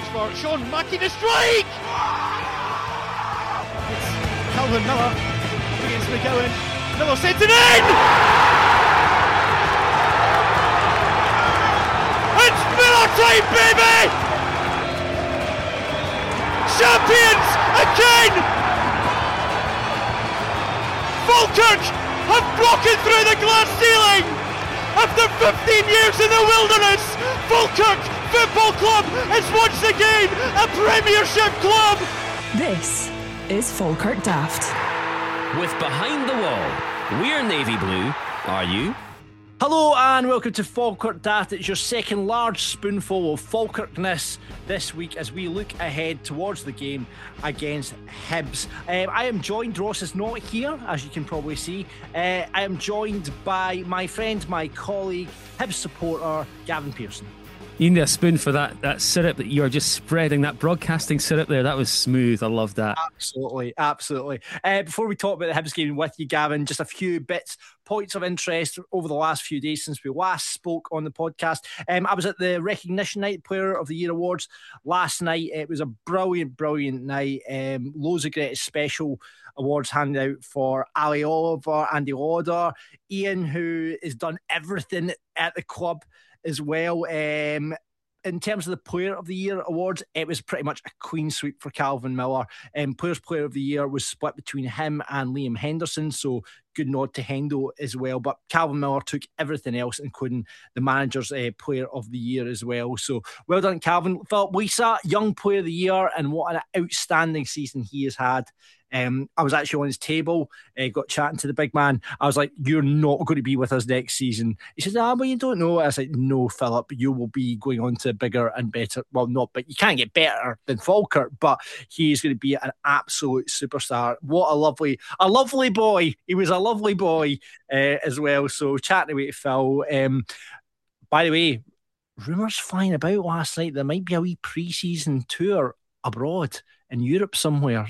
for Sean Mackie to strike! It's Calvin Miller against McGowan. Miller sends it in! It's Miller time, baby! Champions again! Falkirk have broken through the glass ceiling! After 15 years in the wilderness, Falkirk Football Club is once again a Premiership club! This is Falkirk Daft. With Behind the Wall, we're navy blue, are you? Hello and welcome to Falkirk Daft. It's your second large spoonful of Falkirkness this week as we look ahead towards the game against Hibs. I am joined, Ross is not here, as you can probably see. I am joined by my friend, my colleague, Hibs supporter, Gavin Pearson. You need a spoon for that syrup that you're just spreading, that broadcasting syrup there. That was smooth. I love that. Absolutely. Before we talk about the Hibs game with you, Gavin, just a few points of interest over the last few days since we last spoke on the podcast. I was at the Recognition Night Player of the Year Awards last night. It was a brilliant night. Loads of great special awards handed out for Ali Oliver, Andy Lauder, Ian, who has done everything at the club as well. In terms of the Player of the Year awards, it was pretty much a clean sweep for Calvin Miller. Player of the Year was split between him and Liam Henderson, so good nod to Hendo as well. But Calvin Miller took everything else, including the manager's Player of the Year as well. So well done, Calvin. Philip Lisa, Young Player of the Year, and what an outstanding season he has had. I was actually on his table, got chatting to the big man. I was like, you're not going to be with us next season. He says, well, you don't know. I was like, no, Philip, you will be going on to bigger and better. Well, not, but you can't get better than Falkirk, but he's going to be an absolute superstar. What a lovely boy. He was a lovely boy as well. So chatting away to Phil. By the way, rumours flying about last night, there might be a wee pre-season tour abroad in Europe somewhere.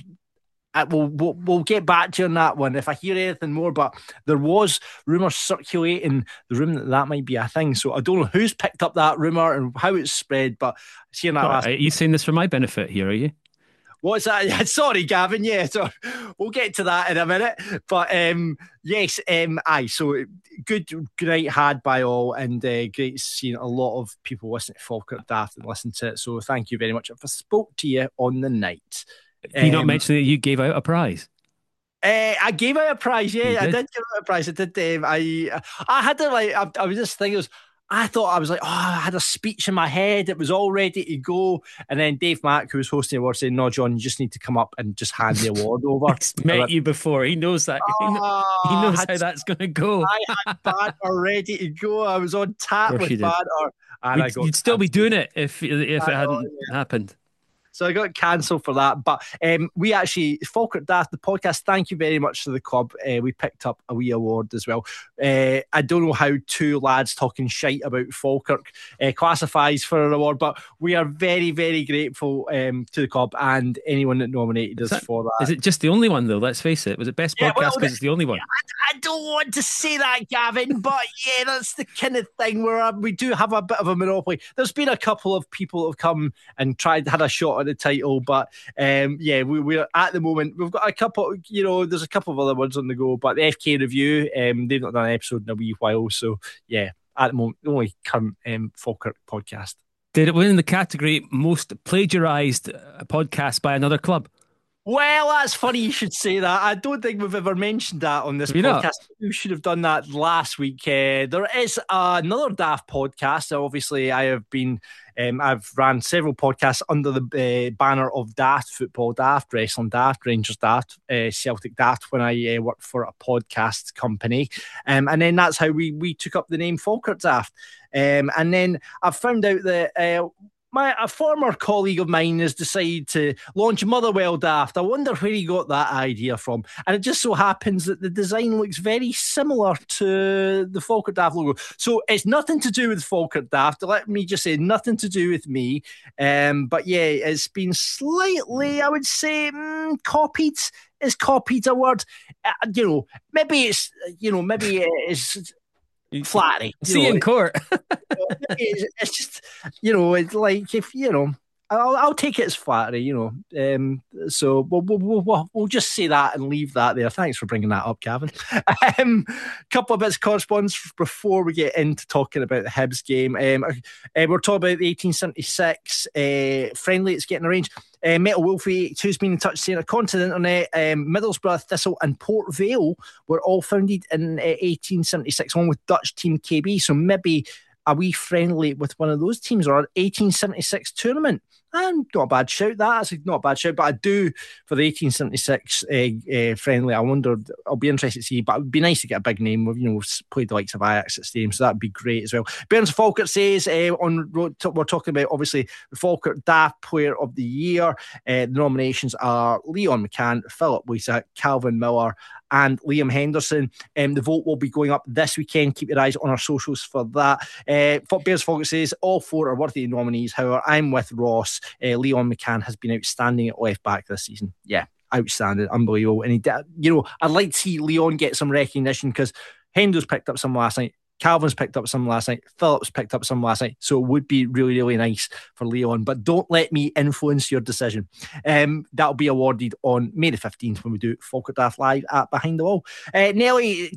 We'll get back to you on that one if I hear anything more, but there was rumours circulating the room that might be a thing. So I don't know who's picked up that rumour and how it's spread, but seeing that. Are you saying this for my benefit here, are you? What's that? Sorry, Gavin. Yeah, so we'll get to that in a minute. But yes, so good night had by all, and great seeing a lot of people listening to Falkirk Daft and listen to it. So thank you very much. If I spoke to you on the night. Did you not mention that you gave out a prize? I gave out a prize, yeah. I did give out a prize. I did. I had to I was just thinking, I had a speech in my head. It was all ready to go. And then Dave Mack, who was hosting the award, said, no, John, you just need to come up and just hand the award over. He's met you before. He knows that. He knows how that's going to go. I had banter ready to go. I was on tap with banter. You'd still be doing it if it hadn't happened. So I got cancelled for that. But we actually, Falkirk Daft, the podcast, thank you very much to the club. We picked up a wee award as well. I don't know how two lads talking shite about Falkirk classifies for an award, but we are very, very grateful to the club and anyone that nominated us for that. Is it just the only one, though? Let's face it. Was it best podcast because it's the only one? I don't want to say that, Gavin, but yeah, that's the kind of thing where we do have a bit of a monopoly. There's been a couple of people who have come and had a shot at the title, but we're at the moment, we've got a couple, there's a couple of other ones on the go, but the FK Review, they've not done an episode in a wee while, so yeah, at the moment, the only current Falkirk podcast. Did it win in the category most plagiarised podcast by another club? Well, that's funny you should say that. I don't think we've ever mentioned that on this podcast. We should have done that last week. There is another Daft podcast. Obviously, I've ran several podcasts under the banner of Daft, Football Daft, Wrestling Daft, Rangers Daft, Celtic Daft when I worked for a podcast company. And then that's how we took up the name Falkirk Daft. And then I found out that a former colleague of mine has decided to launch Motherwell Daft. I wonder where he got that idea from. And it just so happens that the design looks very similar to the Falkirk Daft logo. So it's nothing to do with Falkirk Daft. Let me just say, nothing to do with me. But yeah, it's been slightly, I would say, copied. Is copied a word? Maybe it's flattery. See in court. It's just, it's like if, I'll take it as flattery, So we'll just say that and leave that there. Thanks for bringing that up, Gavin. Couple of bits of correspondence before we get into talking about the Hibs game. We're talking about the 1876 friendly that's getting arranged. Metal Wolfie, who's been in touch, saying according to the internet, Middlesbrough, Thistle and Port Vale were all founded in 1876, along with Dutch team KB. So maybe a wee friendly with one of those teams, or an 1876 tournament. And not a bad shout, that's not a bad shout, but I do for the 1876 friendly. I wonder, I'll be interested to see, but it'd be nice to get a big name. We've played the likes of Ajax at stadium, so that'd be great as well. Burns Falkert says we're talking about obviously the Falkert Daft Player of the Year. The nominations are Leon McCann, Philip Wisa, Calvin Miller, and Liam Henderson. The vote will be going up this weekend. Keep your eyes on our socials for that. Bears Falkert says all four are worthy nominees. However, I'm with Ross. Leon McCann has been outstanding at left back this season. Yeah, outstanding, unbelievable. And I'd like to see Leon get some recognition, because Hendo's picked up some last night. Calvin's picked up some last night. Phillips picked up some last night. So it would be really, really nice for Leon. But don't let me influence your decision. That'll be awarded on May the 15th when we do Falkert Daft Live at Behind the Wall. Nelly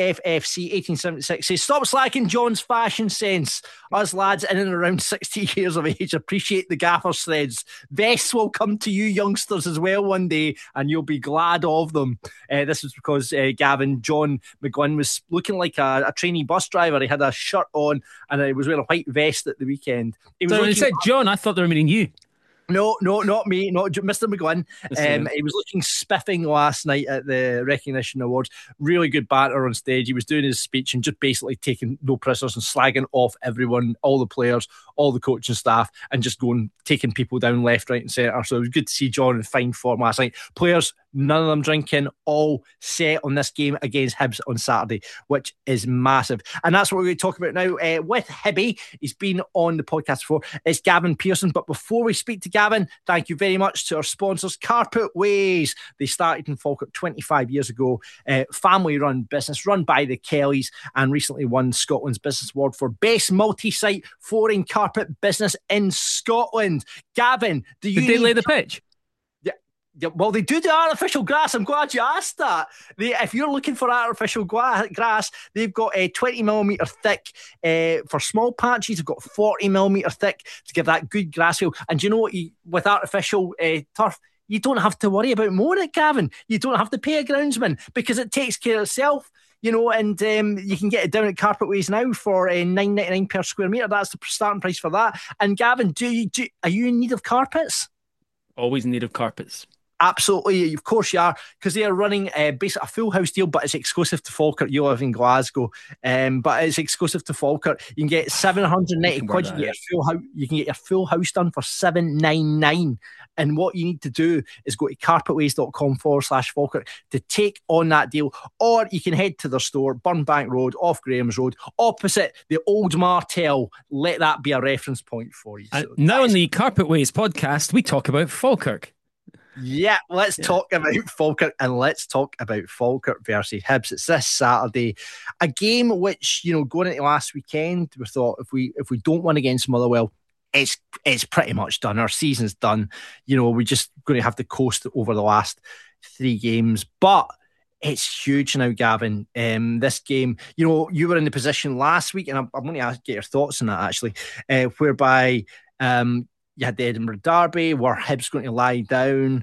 GFFC 1876 says, stop slacking John's fashion sense. Us lads in and around 60 years of age appreciate the gaffer's threads. Vests will come to you youngsters as well one day, and you'll be glad of them. This is because John McGuinn was looking like a trainee bus driver. He had a shirt on and he was wearing a white vest at the weekend. So when he said John, I thought they were meaning you. No, not me, not Mr. McGuinn. He was looking spiffing last night at the Recognition Awards. Really good banter on stage. He was doing his speech and just basically taking no prisoners and slagging off everyone, all the players, all the coaching staff, and just taking people down left, right and centre. So it was good to see John in fine form last night. Players, none of them drinking, all set on this game against Hibs on Saturday, which is massive. And that's what we're going to talk about now with Hibby. He's been on the podcast before. It's Gavin Pearson. But before we speak to Gavin, thank you very much to our sponsors, Carpet Ways. They started in Falkirk 25 years ago. Family-run business, run by the Kellys, and recently won Scotland's Business Award for Best Multi-Site Flooring Carpet Business in Scotland. Gavin, Did they lay the pitch? Yeah, well, they do the artificial grass. I'm glad you asked that. If you're looking for artificial grass, they've got a 20mm thick for small patches. They've got 40mm thick to give that good grass feel. And do you know what? With artificial turf, you don't have to worry about mowing it, Gavin. You don't have to pay a groundsman because it takes care of itself. And you can get it down at Carpet Ways now for $9.99 per square metre. That's the starting price for that. And Gavin, are you in need of carpets? Always in need of carpets. Absolutely, of course you are, because they are running basically a full house deal, but it's exclusive to Falkirk. You live in Glasgow, but it's exclusive to Falkirk. You can get 790 quid. You can get your full house done for $799. And what you need to do is go to carpetways.com/Falkirk to take on that deal, or you can head to their store, Burnbank Road, off Graham's Road, opposite the Old Martel. Let that be a reference point for you. So now on the Carpet Ways podcast, we talk about Falkirk. Yeah, let's talk about Falkirk, and let's talk about Falkirk versus Hibs. It's this Saturday, a game which, going into last weekend, we thought if we don't win against Motherwell, it's pretty much done. Our season's done. We're just going to have to coast over the last 3 games, but it's huge now, Gavin. This game, you were in the position last week, and I'm going to get your thoughts on that actually, whereby you had the Edinburgh Derby, where Hibs going to lie down.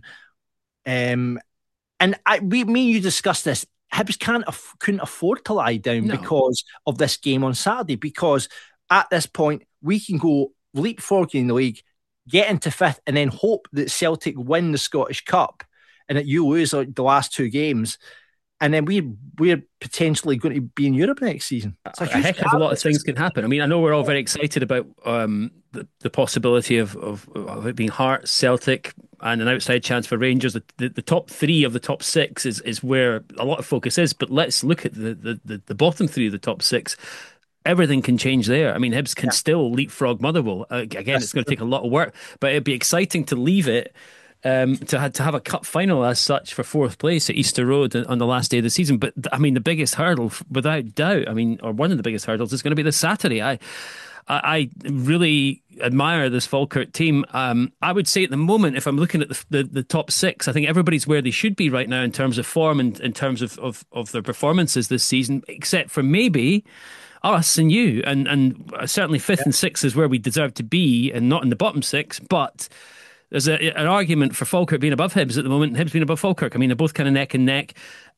Me and you discussed this. Hibs couldn't afford to lie down because of this game on Saturday, because at this point, we can go leapfrogging in the league, get into 5th, and then hope that Celtic win the Scottish Cup and that you lose the last 2 games. And then we're potentially going to be in Europe next season. A heck of a lot of things can happen. I mean, I know we're all very excited about the possibility of it being Hearts, Celtic, and an outside chance for Rangers. The top 3 of the top 6 is where a lot of focus is. But let's look at the bottom 3 of the top 6. Everything can change there. I mean, Hibs can still leapfrog Motherwell. Again, it's going to take a lot of work, but it'd be exciting to leave it. To have a cup final as such for 4th place at Easter Road on the last day of the season. But I mean, the biggest hurdle, without doubt, or one of the biggest hurdles, is going to be this Saturday. I really admire this Falkirk team. I would say at the moment, if I'm looking at the top six, I think everybody's where they should be right now in terms of form and in terms of their performances this season, except for maybe us and you. And certainly fifth and sixth is where we deserve to be and not in the bottom six. But there's an argument for Falkirk being above Hibs at the moment and Hibs being above Falkirk. I mean, they're both kind of neck and neck.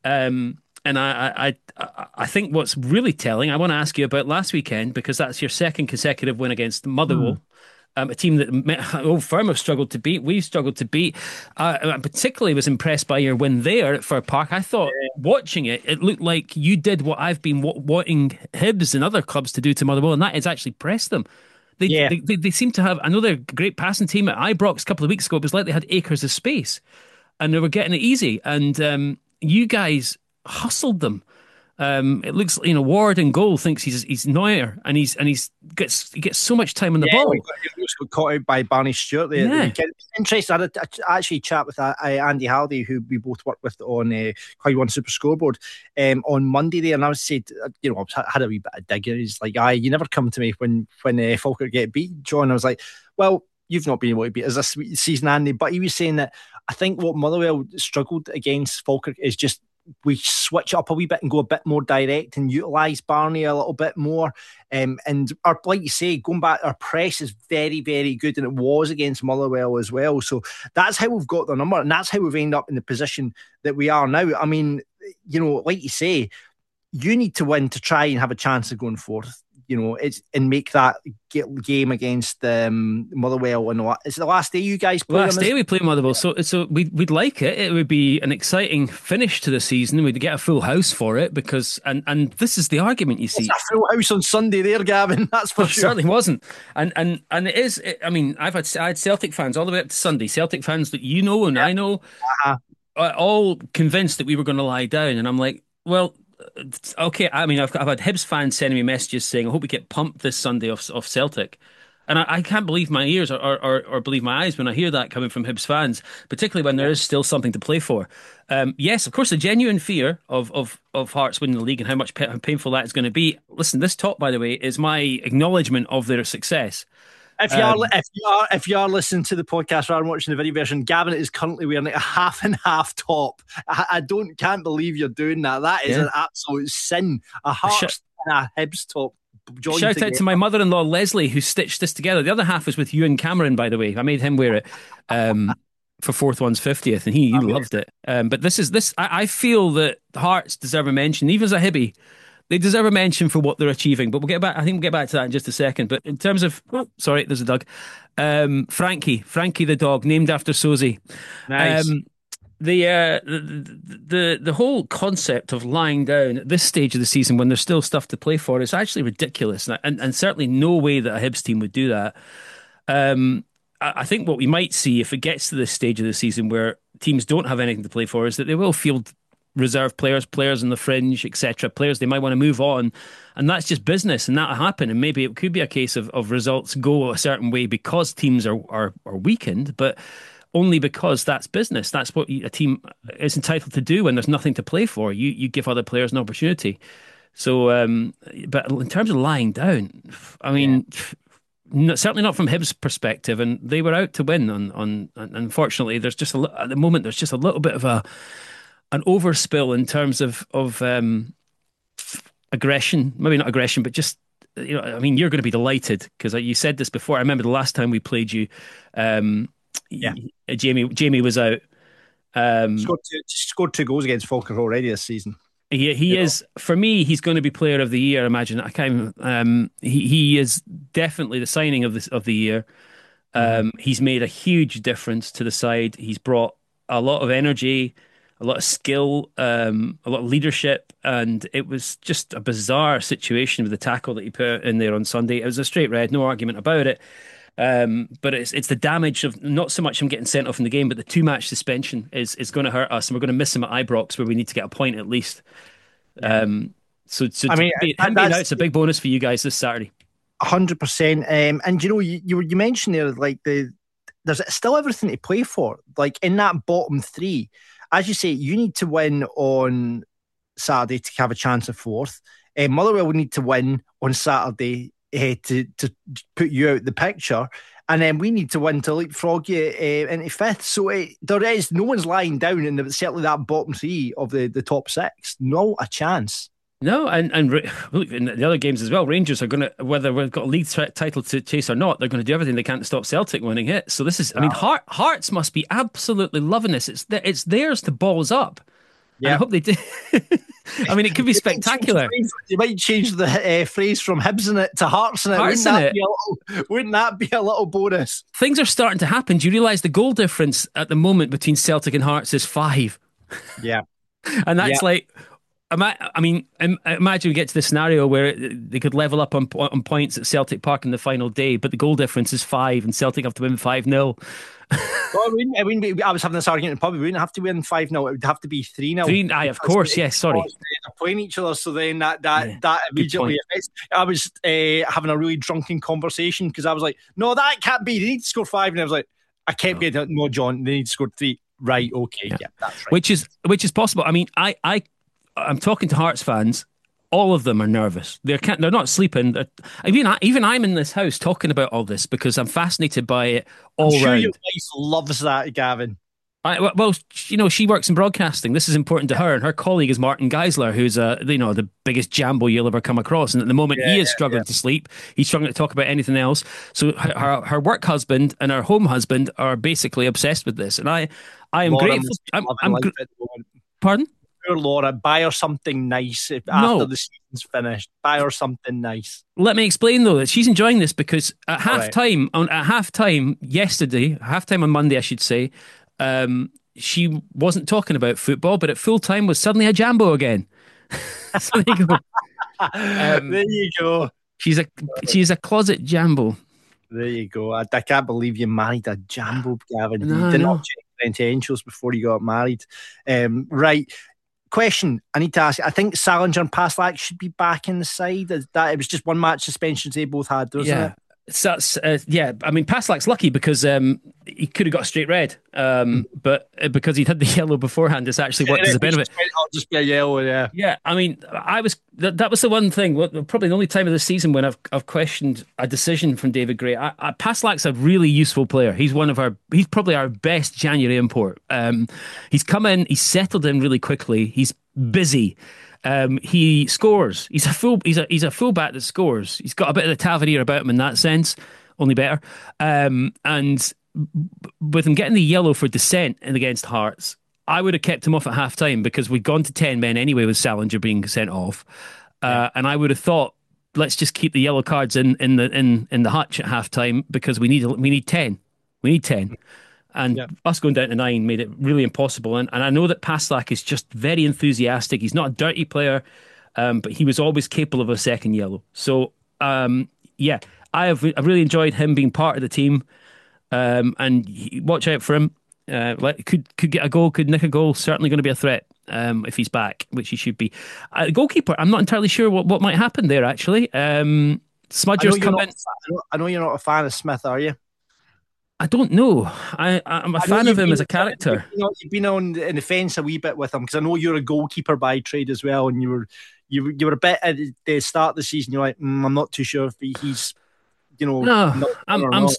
And I think what's really telling, I want to ask you about last weekend, because that's your second consecutive win against Motherwell, a team that Old Firm have struggled to beat. We've struggled to beat. I particularly was impressed by your win there at Fir Park. I thought watching it, it looked like you did what I've been wanting Hibs and other clubs to do to Motherwell, and that is actually press them. They seem to have, I know they're a great passing team. At Ibrox a couple of weeks ago, it was like they had acres of space and they were getting it easy. And you guys hustled them. It looks, Ward in goal thinks he's Neuer, and he gets so much time on the ball. He got caught out by Barney Stewart there. Yeah. It's interesting. I had actually chat with Andy Halliday, who we both worked with on Clyde One Super Scoreboard on Monday there, and I was said, I had a wee bit of digging. He's like, you never come to me when Falkirk get beat, John. I was like, well, you've not been able to beat us this season, Andy. But he was saying that I think what Motherwell struggled against Falkirk is just we switch up a wee bit and go a bit more direct and utilise Barney a little bit more. And our, like you say, going back, our press is very, very good, and it was against Motherwell as well. So that's how we've got the number, and that's how we've ended up in the position that we are now. I mean, like you say, you need to win to try and have a chance of going fourth. And make that game against Motherwell. And it's the last day you guys play. Last day we play Motherwell, so we'd like it. It would be an exciting finish to the season. We'd get a full house for it because, and this is the argument you see. It's a full house on Sunday there, Gavin. That's for sure. It certainly wasn't, and it is. I mean, I had Celtic fans all the way up to Sunday. Celtic fans that and I know, all convinced that we were going to lie down, and I'm like, well. Okay, I mean, I've had Hibs fans sending me messages saying, I hope we get pumped this Sunday off Celtic. And I can't believe my ears or believe my eyes when I hear that coming from Hibs fans, particularly when there is still something to play for. Yes, of course, the genuine fear of Hearts winning the league and how painful that is going to be. Listen, this top, by the way, is my acknowledgement of their success. If you are listening to the podcast rather than watching the video version, Gavin is currently wearing a half and half top. I can't believe you're doing that. That is an absolute sin. A Hearts and a Hibs top. Shout out to my mother-in-law Leslie, who stitched this together. The other half was with Ewan Cameron, by the way. I made him wear it for Fourth One's 50th, and he loved it. But this. I feel that Hearts deserve a mention, even as a Hibby. They deserve a mention for what they're achieving, but we'll get back. I think we'll get back to that in just a second. But in terms of, sorry, there's a dog. Frankie the dog, named after Sosie. Nice. The whole concept of lying down at this stage of the season when there's still stuff to play for is actually ridiculous, and certainly no way that a Hibs team would do that. I think what we might see if it gets to this stage of the season where teams don't have anything to play for is that they will field reserve players on the fringe, etc., players they might want to move on, and that's just business, and that'll happen. And maybe it could be a case of results go a certain way because teams are weakened, but only because that's business. That's what a team is entitled to do when there's nothing to play for. You give other players an opportunity. So, but in terms of lying down, I mean. Certainly not from Hibs' perspective, and they were out to win. On unfortunately, there's just at the moment there's just a little bit of an overspill in terms of aggression. Maybe not aggression, but just I mean, you're going to be delighted because you said this before. I remember the last time we played you. Jamie was out. Scored 2 goals against Falkirk already this season. He is, for me, he's going to be player of the year. I imagine. I can't. He is definitely the signing of the year. He's made a huge difference to the side. He's brought a lot of energy, a lot of skill, a lot of leadership, and it was just a bizarre situation with the tackle that he put in there on Sunday. It was a straight red, no argument about it. But it's the damage of not so much him getting sent off in the game, but the 2-match suspension is going to hurt us, and we're going to miss him at Ibrox, where we need to get a point at least. So I mean, him being out, it's a big bonus for you guys this Saturday. 100%. And you mentioned there, like there's still everything to play for. Like in that bottom 3, as you say, you need to win on Saturday to have a chance of fourth. Motherwell would need to win on Saturday to put you out the picture. And then we need to win to leapfrog you into fifth. So there is no one's lying down in certainly that bottom three of the top six. No a chance. No, and look, in the other games as well, Rangers are going to, whether we've got a league title to chase or not, they're going to do everything they can to stop Celtic winning it. So this is, I mean, Hearts must be absolutely loving this. It's theirs to balls up. Yeah, I hope they do. I mean, it could be spectacular. You might change the phrase from Hibs in it to Hearts in it. Wouldn't that be a little bonus? Things are starting to happen. Do you realise the goal difference at the moment between Celtic and Hearts is 5? Yeah. And that's like, I mean, imagine we get to the scenario where they could level up on points at Celtic Park in the final day, but the goal difference is 5 and Celtic have to win 5-0. Well, I was having this argument in the pub. We wouldn't have to win 5-0. It would have to be 3-0. Aye, of course, yes, sorry. They're playing each other, so then that immediately affects. I was having a really drunken conversation because I was like, no, that can't be. They need to score 5. And I was like, I kept getting, no, John, they need to score 3. Right, okay, yeah that's right. Which is possible. I mean, I'm talking to Hearts fans. All of them are nervous. They're not sleeping. Even I'm in this house talking about all this because I'm fascinated by it all round. I'm sure your wife loves that, Gavin. Well, she works in broadcasting. This is important to her, and her colleague is Martin Geisler, who's the biggest jambo you'll ever come across. And at the moment, he is struggling to sleep. He's struggling to talk about anything else. So her work husband and her home husband are basically obsessed with this, and I am grateful. Pardon? Poor Laura, buy her something nice after the season's finished. Buy her something nice. Let me explain though that she's enjoying this because at halftime yesterday, halftime on Monday, I should say, she wasn't talking about football, but at full time was suddenly a jambo again. So there you go. There you go. She's a closet jambo. There you go. I can't believe you married a jambo, Gavin. No, you did not check credentials before you got married. Right. Question I need to ask. I think Salinger and Paslak should be back in the side. That it was just one match suspensions they both had, wasn't it? So I mean, Paslak's lucky because he could have got a straight red, but because he'd had the yellow beforehand, it's actually worked as a benefit. I'll just be a yellow, yeah. Yeah, I mean, that was the one thing. Probably the only time of the season when I've questioned a decision from David Gray. Paslak's a really useful player. He's he's probably our best January import. He's come in, he's settled in really quickly. He's busy. He scores. He's a fullback that scores. He's got a bit of the Tavernier about him in that sense, only better. And with him getting the yellow for dissent against Hearts, I would have kept him off at half time because we'd gone to 10 men anyway with Salinger being sent off. And I would have thought, let's just keep the yellow cards in the hutch at half time because we need 10. We need 10. And us going down to 9 made it really impossible. And I know that Paslak is just very enthusiastic. He's not a dirty player, but he was always capable of a second yellow. So, I've really enjoyed him being part of the team. And watch out for him. Could get a goal, could nick a goal. Certainly going to be a threat if he's back, which he should be. Goalkeeper, I'm not entirely sure what might happen there, actually. Smudger's come in. I know you're not a fan of Smith, are you? I don't know. I'm a fan of him as a character. You've been on the fence a wee bit with him because I know you're a goalkeeper by trade as well, and you were a bit at the start of the season. You're like, I'm not too sure if he's, No, I'm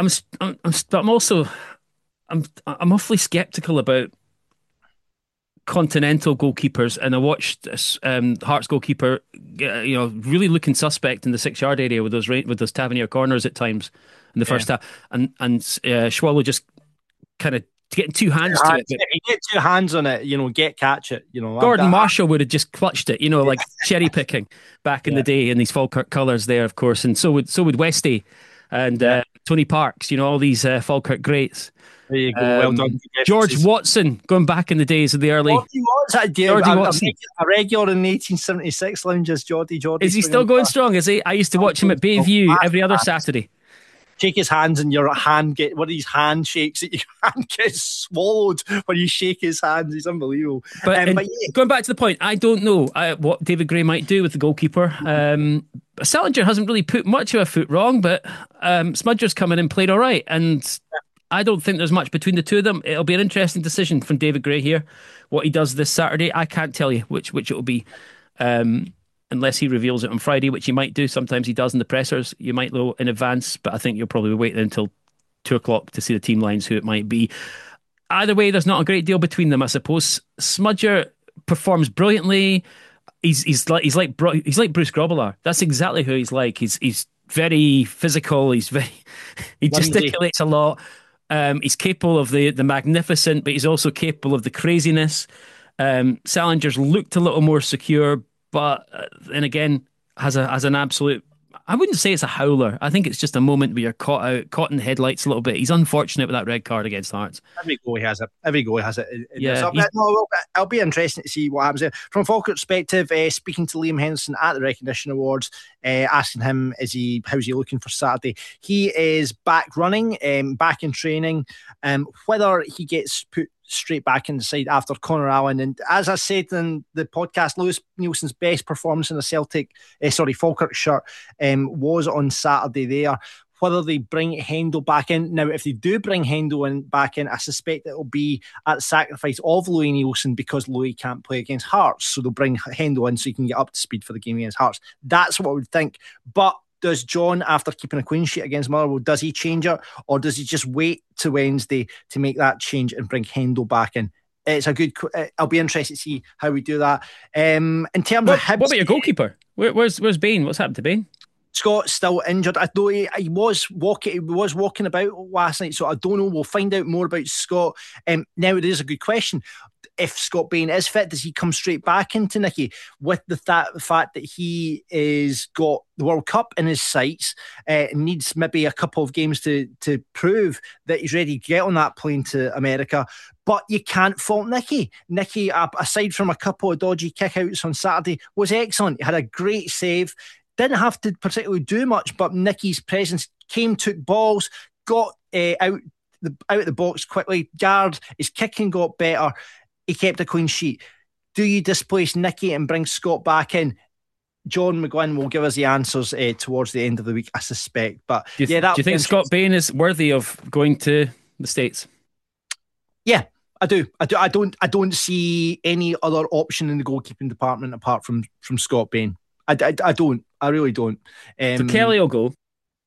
awfully sceptical about continental goalkeepers, and I watched Hearts goalkeeper, really looking suspect in the 6-yard area with those Tavernier corners at times in the first half, and Schwallow just kind of getting two hands to it. If you get two hands on it, catch it. Gordon Marshall would have just clutched it, like cherry picking back in the day in these Falkirk colours there, of course, and so would Westy and Tony Parks, all these Falkirk greats. There you go. Well done. George Watson, going back in the days of the early. Geordie Watson. A regular in the 1876 lounges, Geordie. Is he still going strong? Is he? I used to watch him at Bayview every other Saturday. Shake his hands and your hand one of these handshakes that your hand gets swallowed when you shake his hands. He's unbelievable. But going back to the point, I don't know what David Gray might do with the goalkeeper. Salinger hasn't really put much of a foot wrong, but Smudger's come in and played all right, and I don't think there's much between the two of them. It'll be an interesting decision from David Gray here, what he does this Saturday. I can't tell you which it will be. unless he reveals it on Friday, which he might do. Sometimes he does in the pressers. You might know in advance, but I think you'll probably wait until 2 o'clock to see the team lines, who it might be. Either way, there's not a great deal between them, I suppose. Smudger performs brilliantly. He's like Bruce Grobbelaar. That's exactly who he's like. He's very physical. He gesticulates a lot. He's capable of the magnificent, but he's also capable of the craziness. Salinger's looked a little more secure, but then again has an absolute. I wouldn't say it's a howler. I think it's just a moment where you're caught in the headlights a little bit. He's unfortunate with that red card against Hearts. Every goal he has it. Every goal he has it. Yeah, it'll be interesting to see what happens there. From a Falkirk perspective, speaking to Liam Henderson at the Recognition Awards, asking him how's he looking for Saturday. He is back running, back in training. Whether he gets put straight back in the side after Connor Allen, and as I said in the podcast, Lewis Nielsen's best performance in a Falkirk shirt was on Saturday there. Whether they bring Hendo back in. Now, if they do bring Hendo back in, I suspect it will be at the sacrifice of Louis Nielsen, because Louis can't play against Hearts. So they'll bring Hendo in so he can get up to speed for the game against Hearts. That's what I would think. But does John, after keeping a clean sheet against Motherwell, does he change it, or does he just wait to Wednesday to make that change and bring Hendo back in? It's a good. I'll be interested to see how we do that. In terms of Hibs, what about your goalkeeper? Where's Bain? What's happened to Bain? Scott's still injured. I know he was walking about last night, so I don't know. We'll find out more about Scott. Now, it is a good question. If Scott Bain is fit, does he come straight back into Nicky with the fact that he is got the World Cup in his sights, needs maybe a couple of games to prove that he's ready to get on that plane to America? But you can't fault Nicky. Nicky, aside from a couple of dodgy kickouts on Saturday, was excellent. He had a great save. Didn't have to particularly do much, but Nicky's presence took balls, got out the box quickly. Guard, his kicking got better. He kept a clean sheet. Do you displace Nicky and bring Scott back in? John McGlynn will give us the answers towards the end of the week, I suspect. But do you think Scott Bain is worthy of going to the States? Yeah, I do. I don't see any other option in the goalkeeping department apart from Scott Bain. I don't. I really don't. So Kelly will go.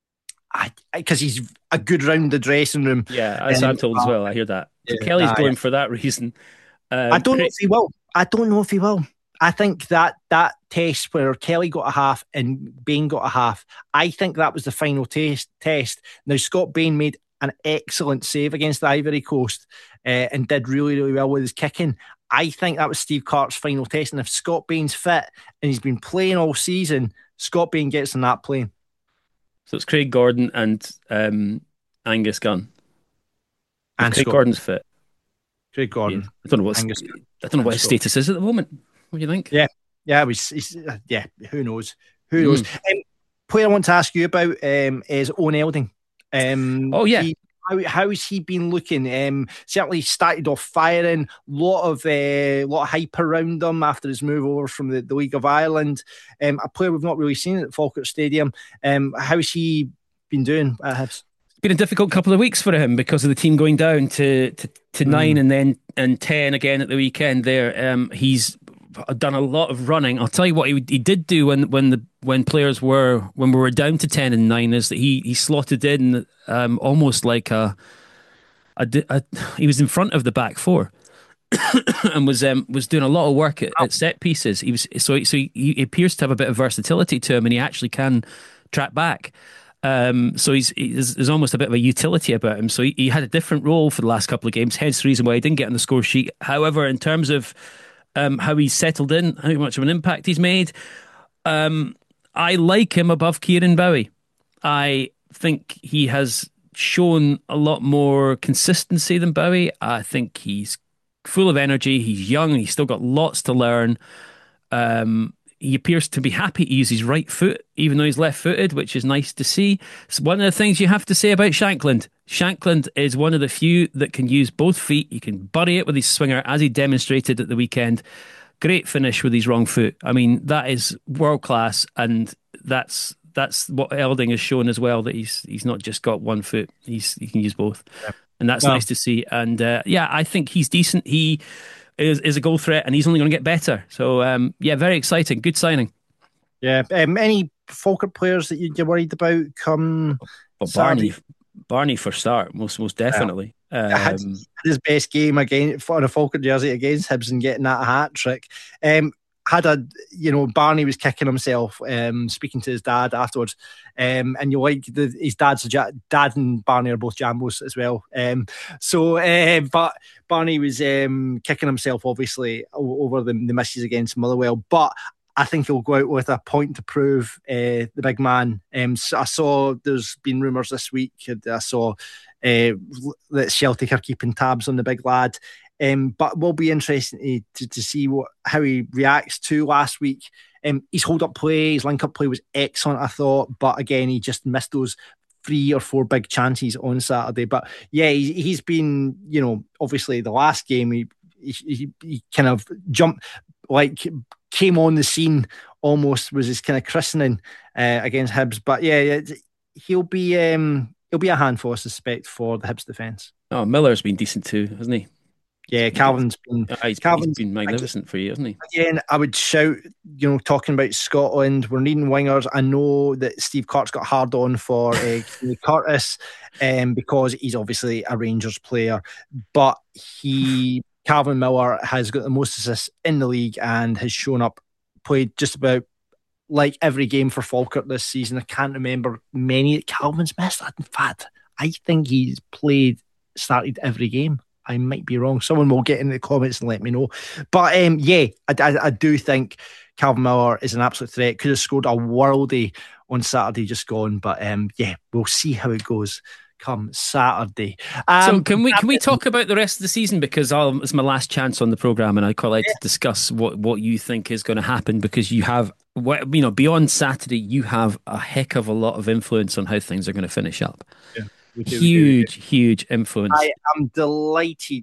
Because he's a good round the dressing room. Yeah, as I'm told as well. I hear that. So Kelly's going for that reason. I don't know if he will. I think that test where Kelly got a half and Bain got a half, I think that was the final test. Now, Scott Bain made an excellent save against the Ivory Coast and did really, really well with his kicking. I think that was Steve Clarke's final test. And if Scott Bain's fit and he's been playing all season, Scott Bain gets in that plane. So it's Craig Gordon and Angus Gunn. And Craig Gordon's fit. Craig Gordon. Yeah. I don't know what his status is at the moment. What do you think? Yeah. Who knows? Player I want to ask you about is Owen Elding. How has he been looking? Certainly started off firing. Lot of hype around him after his move over from the League of Ireland. A player we've not really seen at Falkirk Stadium. How's he been doing at Hibs? It's been a difficult couple of weeks for him because of the team going down to 9 and 10 again at the weekend. There, he's done a lot of running. I'll tell you what he did do when we were down to 10 and 9 is that he slotted in almost like he was in front of the back four and was doing a lot of work at set pieces. He appears to have a bit of versatility to him, and he actually can track back. So there's almost a bit of a utility about him. So he had a different role for the last couple of games, hence the reason why he didn't get on the score sheet. However, in terms of how he's settled in, how much of an impact he's made, I like him above Kieran Bowie. I think he has shown a lot more consistency than Bowie. I think he's full of energy. He's young. He's still got lots to learn. He appears to be happy to use his right foot, even though he's left-footed, which is nice to see. It's one of the things you have to say about Shankland. Shankland is one of the few that can use both feet. He can bury it with his swinger, as he demonstrated at the weekend. Great finish with his wrong foot. I mean, that is world-class, and that's what Elding has shown as well, that he's not just got one foot. He can use both. Yeah. And that's nice to see. And I think he's decent. He is a goal threat, and he's only going to get better. So, very exciting. Good signing. Yeah. Any Falkirk players that you're worried about come But Saturday? Barney for start, most definitely. Had his best game again for a Falkirk jersey against Hibs and getting that hat trick. Barney was kicking himself, speaking to his dad afterwards, and his dad and Barney are both Jambos as well. But Barney was kicking himself obviously over the misses against Motherwell, but I think he'll go out with a point to prove, the big man. So I saw there's been rumours this week. I saw that Celtic are keeping tabs on the big lad. But will be interesting to see how he reacts to last week. His hold-up play, his link-up play was excellent, I thought. But again, he just missed those 3 or 4 big chances on Saturday. But yeah, he's been, obviously the last game, he kind of jumped, came on the scene almost, was his kind of christening against Hibs. But yeah, he'll be a handful, I suspect, for the Hibs defence. Oh, Miller's been decent too, hasn't he? Yeah, Calvin's been magnificent for you, hasn't he? Again, I would shout, talking about Scotland, we're needing wingers. I know that Steve Clark's got hard on for Curtis because he's obviously a Rangers player, but Calvin Miller has got the most assists in the league and has shown up, played just about like every game for Falkirk this season. I can't remember many that Calvin's missed. In fact, I think he's started every game. I might be wrong. Someone will get in the comments and let me know. But I do think Calvin Miller is an absolute threat. Could have scored a worldie on Saturday just gone. But we'll see how it goes come Saturday. So can we talk about the rest of the season, because it's my last chance on the programme, and I'd quite like to discuss what you think is going to happen, because you have beyond Saturday, you have a heck of a lot of influence on how things are going to finish up. Yeah. Huge influence. I am delighted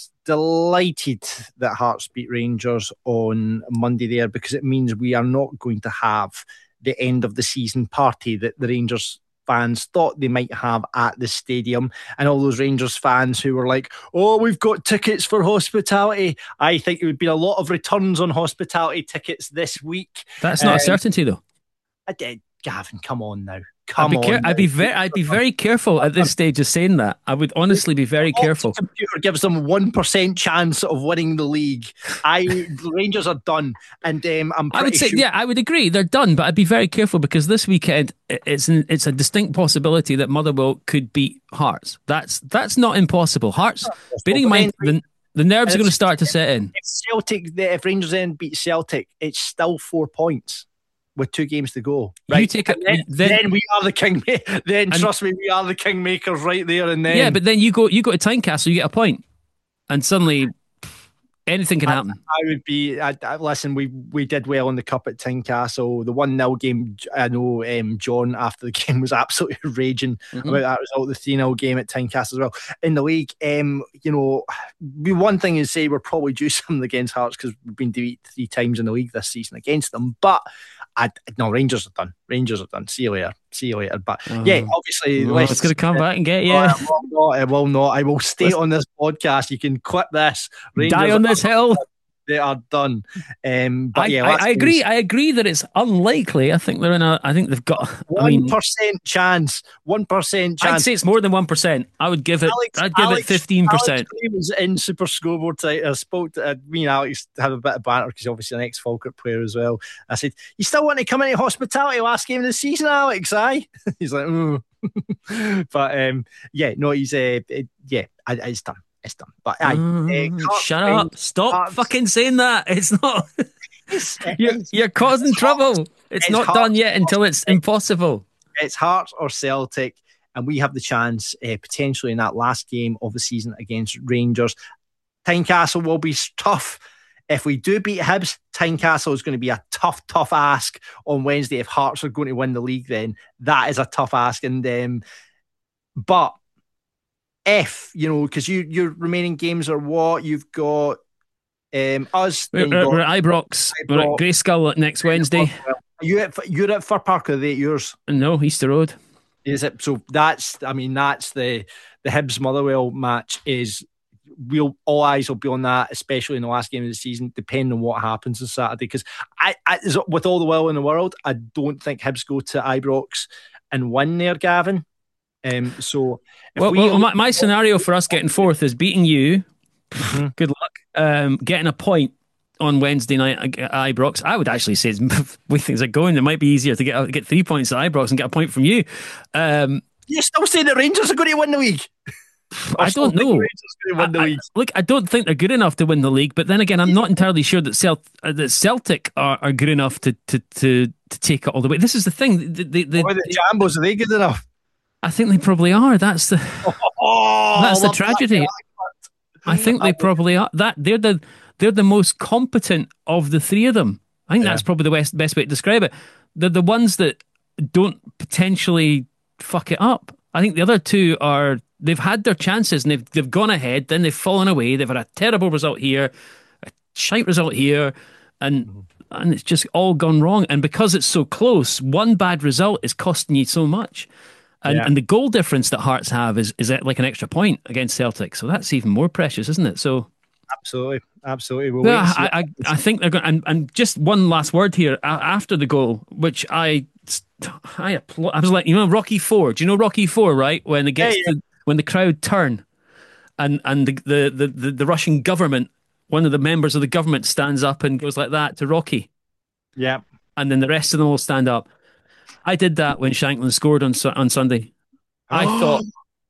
that Hearts beat Rangers on Monday there, because it means we are not going to have the end of the season party that the Rangers fans thought they might have at the stadium, and all those Rangers fans who were like, oh, we've got tickets for hospitality. I think it would be a lot of returns on hospitality tickets this week. That's not a certainty though. I did, Gavin, come on now. I'd be very careful at this stage of saying that. I would honestly be very careful. The computer gives them 1% chance of winning the league. The Rangers are done, and I would say, sure. Yeah, I would agree they're done. But I'd be very careful, because this weekend it's a distinct possibility that Motherwell could beat Hearts. That's not impossible. Hearts, bearing in mind the nerves are going to start to set in. If Rangers then beat Celtic, it's still 4 points with 2 games to go. Right? You take it, then we are the king. Then trust me, we are the kingmakers right there and then. Yeah, but then you go to Tynecastle, you get a point, and suddenly anything can happen. I would be. Listen, we did well in the cup at Tynecastle. The 1-0 game, I know John after the game was absolutely raging about that result. The 3-0 game at Tynecastle as well. In the league, one thing is say we're probably due something against Hearts, because we've been beat 3 times in the league this season against them, but. Rangers are done. See you later. But obviously, it's going to come back and get you. It will not. I will stay on this podcast. You can clip this. Rangers die on this hill. They are done. I agree. I agree that it's unlikely. I think they've got 1% chance. 1% chance. I'd say it's more than 1%. I would give it. I'd give it 15%. Alex was in Super Scoreboard tonight. I spoke to me and Alex to have a bit of banter, because he's obviously an ex-Falkirk player as well. I said, "You still want to come into hospitality last game of the season, Alex?" He's like, but he's it's done. It's done. But shut up. Stop fucking saying that. It's not. You're causing trouble. It's not done yet until it's impossible. It's Hearts or Celtic, and we have the chance potentially in that last game of the season against Rangers. Tynecastle will be tough. If we do beat Hibs, Tynecastle is going to be a tough ask on Wednesday. If Hearts are going to win the league, then that is a tough ask. And but if because your remaining games are what you've got, us. We're at Ibrox. We're at Greyskull next Wednesday. You're at Fir Park, are they yours? No, Easter Road. Is it? So that's the Hibs Motherwell match is all eyes will be on that, especially in the last game of the season, depending on what happens on Saturday. Because with all the will in the world, I don't think Hibs go to Ibrox and win there, Gavin. So, my scenario for us getting fourth is beating you. Good luck. Getting a point on Wednesday night at Ibrox. I would actually say, with things are going, it might be easier to get 3 points at Ibrox and get a point from you. You're still saying the Rangers are going to win the league? I don't know. Look, I don't think they're good enough to win the league, but then again, I'm not entirely sure that Celtic are good enough to take it all the way. This is the thing. The Jambos, are they good enough? I think they probably are. That's the tragedy. I think they probably are. They're the most competent of the three of them. I think that's probably the best way to describe it. They're the ones that don't potentially fuck it up. I think the other two they've had their chances and they've gone ahead, then they've fallen away. They've had a terrible result here, a shite result here, and it's just all gone wrong. And because it's so close, one bad result is costing you so much. And the goal difference that Hearts have is like an extra point against Celtic. So that's even more precious, isn't it? So absolutely. I think they're going. And just one last word here after the goal, which I applaud. I was like, Rocky IV. Do you know Rocky IV? Right when it gets when the crowd turn, and the Russian government, one of the members of the government stands up and goes like that to Rocky. Yeah, and then the rest of them will stand up. I did that when Shanklin scored on Sunday. I thought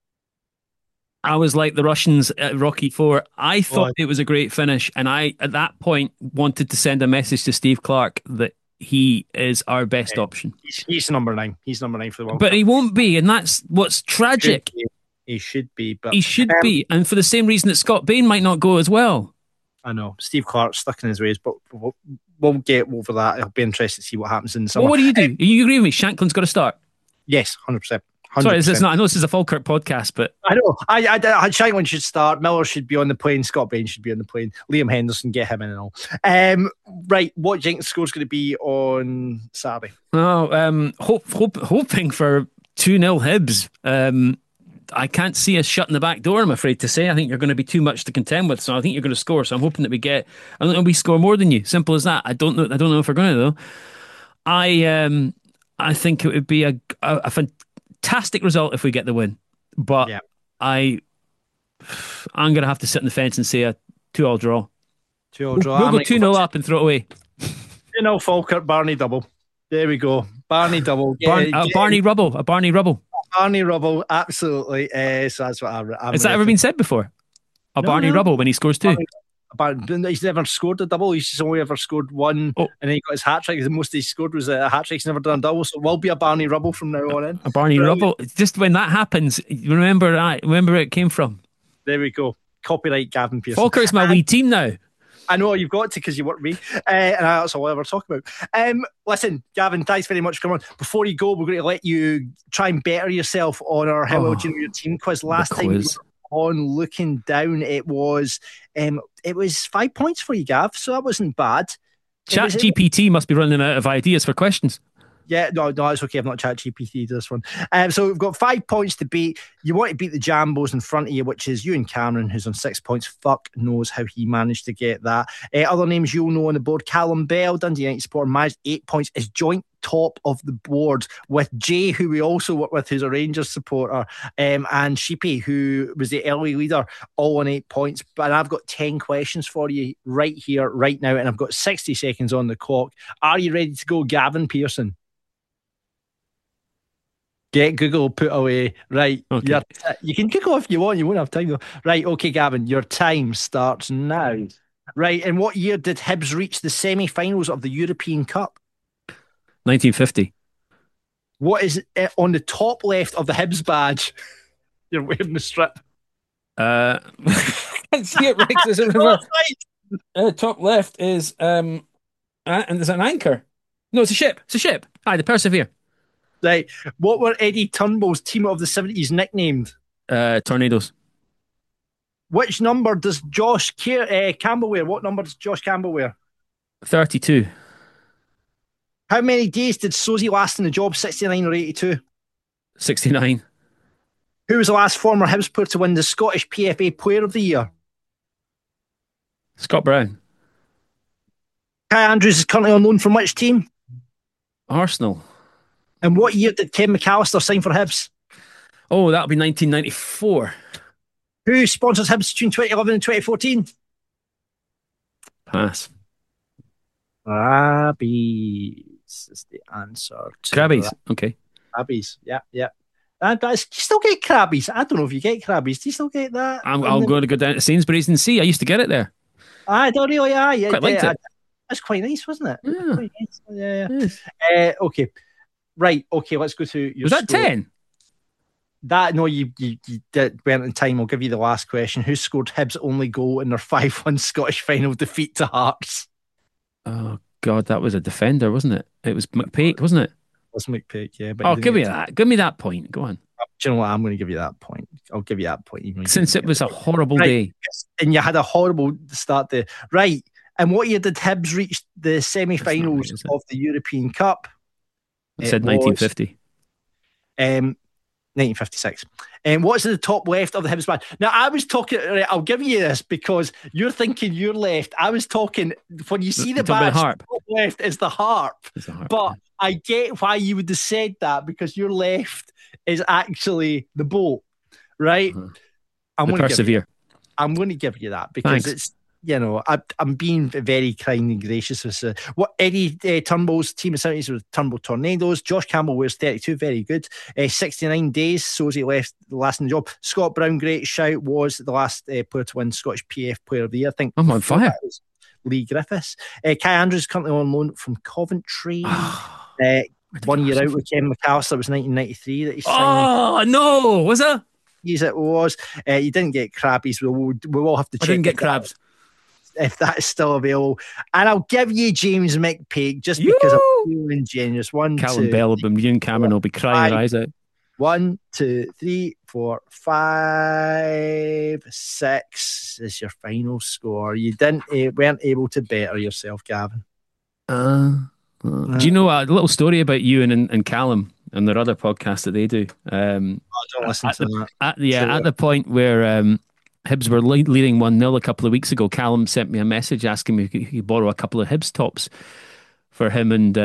I was like the Russians at Rocky IV. I thought it was a great finish, and I, at that point, wanted to send a message to Steve Clarke that he is our best option. He's number 9. He's number 9 for the World Cup. But he won't be, and that's what's tragic. He should be. He should be, and for the same reason that Scott Bain might not go as well. I know. Steve Clarke's stuck in his ways, but we'll get over that. It'll be interesting to see what happens in the summer. Well, what do you do? You agree with me? Shanklin's got to start? Yes, 100%. 100%. Sorry, this is not. I know this is a Falkirk podcast, but I know. I Shanklin should start. Miller should be on the plane. Scott Bain should be on the plane. Liam Henderson, get him in and all. Right, what do you think the score's going to be on Saturday? Hoping for 2-0 Hibs. I can't see us shutting the back door, I'm afraid to say. I think you're going to be too much to contend with, so I think you're going to score. So I'm hoping that we score more than you. Simple as that. I don't know if we're going to though. I think it would be a fantastic result if we get the win, but I'm going to have to sit on the fence and say a 2-2 draw. 2-2 draw. We'll go 2-0 up and throw it away. 2-0 Falkirk, Barney double. There we go. Barney double. Barney Rubble. A Barney Rubble. Barney Rubble, absolutely. So that's what I'm. Has that ever been said before? Barney Rubble when he scores 2. He's never scored a double. He's just only ever scored 1, and then he got his hat trick. The most he scored was a hat trick. He's never done a double, so it will be a Barney Rubble from now on in. A Barney Rubble. Just when that happens, remember where it came from. There we go. Copyright Gavin Pearson. Falkirk's my wee team now. I know you've got to because you work with me, and that's all I ever talk about. Listen, Gavin, thanks very much for coming on. Before you go, we're going to let you try and better yourself on our How Well Do You Know Your Team quiz. Last time you were on looking down, it was 5 points for you, Gav, so that wasn't bad. ChatGPT must be running out of ideas for questions. Yeah, no, it's okay. I've not ChatGPT this one. So we've got 5 points to beat. You want to beat the Jambos in front of you, which is you and Cameron, who's on 6 points. Fuck knows how he managed to get that. Other names you'll know on the board: Callum Bell, Dundee United supporter, managed 8 points, is joint top of the board with Jay, who we also work with, who's a Rangers supporter, and Sheepy, who was the early leader, all on 8 points. But I've got 10 questions for you right here, right now, and I've got 60 seconds on the clock. Are you ready to go, Gavin Pearson? Get Google put away. Right. Okay. You can Google if you want. You won't have time though. Right. Okay, Gavin. Your time starts now. Right. In what year did Hibs reach the semi-finals of the European Cup? 1950. What is on the top left of the Hibs badge? You're wearing the strip. I can't see it, right? Top left is and there's an anchor. No, it's a ship. It's a ship. Aye, the Persevere. Right. What were Eddie Turnbull's team of the 70s nicknamed? Tornadoes. Which number does Josh Campbell wear? What number does Josh Campbell wear? 32. How many days did Sosie last in the job? 69 or 82? 69. Who was the last former Hibs player to win the Scottish PFA Player of the Year? Scott Brown. Kai Andrews is currently on loan from which team? Arsenal. And what year did Ken McAllister sign for Hibs? Oh, that'll be 1994. Who sponsors Hibs between 2011 and 2014? Pass. Grabbies is the answer. Grabbies. Okay. Grabbies. Yeah. And do you still get Crabbies? I don't know if you get Crabbies. Do you still get that? I'm going to go down to Sainsbury's and see. I used to get it there. I don't really. Yeah. Quite liked it. That's quite nice, wasn't it? Yeah. Quite nice. Yeah. Yes. Okay. Right. Okay. Let's go to your. Was that score. 10? That no, you went in time. I'll give you the last question. Who scored Hibs' only goal in their 5-1 Scottish final defeat to Hearts? Oh God, that was a defender, wasn't it? It was McPake, wasn't it? That's McPake, yeah. But give me that. Give me that point. Go on. Do you know what? I'm going to give you that point. I'll give you that point. Since it was a horrible day. And you had a horrible start there. Right. And what year did Hibs reach the semi-finals of the European Cup? I said 1950. 1956. And what's at the top left of the Hibs band? Now, I was talking, right, I'll give you this because you're thinking you're left. I was talking, when you see the badge, the top left is the harp. But I get why you would have said that because your left is actually the boat, right? The Persevere. I'm going to give you that because it's, I'm being very kind and gracious. What Eddie Turnbull's team of 70s was Turnbull Tornadoes. Josh Campbell wears 32, very good. 69 days, so as he left the last in the job. Scott Brown, great shout, was the last player to win Scottish PF Player of the Year. I think I'm on fire. Lee Griffiths. Kai Andrews currently on loan from Coventry. 1 year out with Ken McAllister was 1993 that he signed. Oh no, was it? Yes, it was. You didn't get Crabbies. We will have to check. I didn't get Crabs. If that is still available. And I'll give you James McPake just because I'm feeling generous. Callum Bell and Ewan Cameron will be crying their eyes out. 1, 2, 3, 4, 5, 6 is your final score. You weren't able to better yourself, Gavin. Do you know a little story about Ewan and Callum and their other podcast that they do? I don't listen to that. At the point where Hibs were leading 1-0 a couple of weeks ago, Callum sent me a message asking me if he could borrow a couple of Hibs tops for him and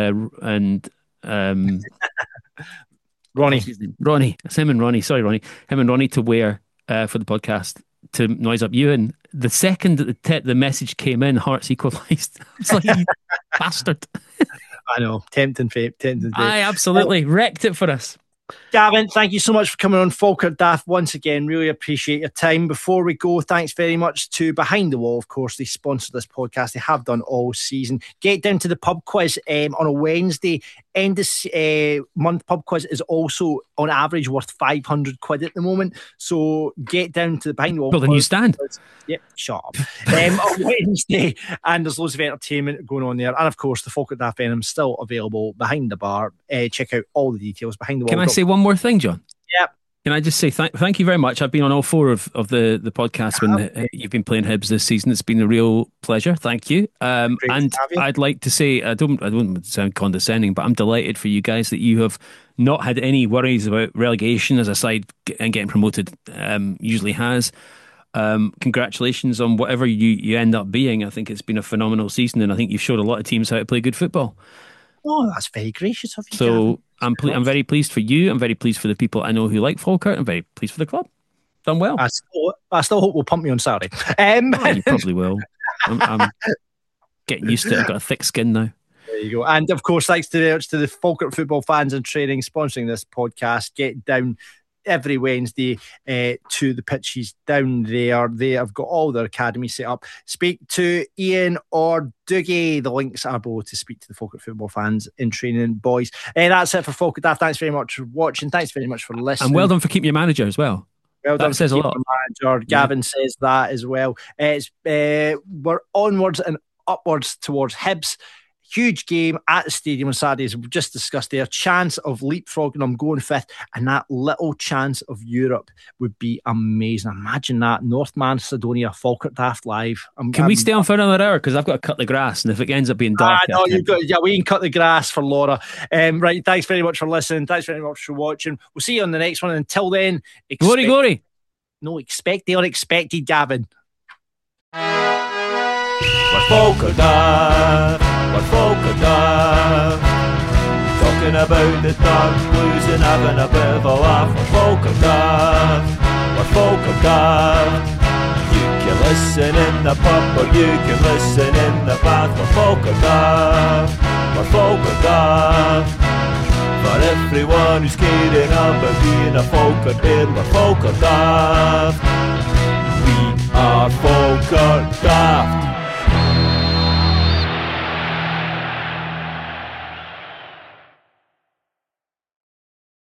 Ronnie. Ronnie. It's him and Ronnie. Sorry, Ronnie. Him and Ronnie to wear for the podcast to noise up Ewan. The second that the message came in, Hearts equalised. It's like, you bastard. I know. Tempting fate. Aye, absolutely. Wrecked it for us. Gavin, thank you so much for coming on Falkirk Daft once again. Really appreciate your time. Before we go, thanks very much to Behind the Wall. Of course, they sponsor this podcast. They have done all season. Get down to the pub quiz on a Wednesday. End of month pub quiz is also on average worth 500 quid at the moment. So get down to the Behind the Wall. Build a new stand. Yep, shut up. On Wednesday, and there's loads of entertainment going on there. And of course, the Falkirk Daft Venom still available behind the bar. Check out all the details behind the wall. Can I say one more thing, John? Yep. Can I just say thank you very much? I've been on all 4 of the podcasts when you've been playing Hibs this season. It's been a real pleasure. Thank you. And I'd like to say, I don't sound condescending, but I'm delighted for you guys that you have not had any worries about relegation as a side and getting promoted usually has. Congratulations on whatever you end up being. I think it's been a phenomenal season, and I think you've showed a lot of teams how to play good football. Oh, that's very gracious of you. So I'm very pleased for you. I'm very pleased for the people I know who like Falkirk. I'm very pleased for the club. Done well. I still hope we'll pump me on Saturday. You probably will. I'm getting used to it. I've got a thick skin now. There you go. And of course, thanks to the Falkirk football fans and training sponsoring this podcast. Get down every Wednesday to the pitches down there. They have got all their academy set up. Speak to Ian or Dougie. The links are below to speak to the Falkirk football fans in training, boys. That's it for Falkirk Daft. Thanks very much for watching. Thanks very much for listening. And well done for keeping your manager as well. Well done. That says a lot. Manager. Gavin says that as well. We're onwards and upwards towards Hibs. Huge game at the stadium on Saturday, as we've just discussed there. Chance of leapfrogging them, going 5th, and that little chance of Europe would be amazing. Imagine that. North Macedonia, Falkirk Daft live. Can we stay on for another hour? Because I've got to cut the grass, and if it ends up being dark... we can cut the grass for Laura. Right, thanks very much for listening. Thanks very much for watching. We'll see you on the next one. Until then... Glory! No, expect the unexpected, Gavin. We're folk are daft, we're folk are daft. Talking about the dark blues and having a bit of a laugh. We're folk are daft, we're folk are daft. You can listen in the pub or you can listen in the bath. We're folk are daft, we're folk are daft. For everyone who's caring about being a folk are in, we're folk are daft. We are folk are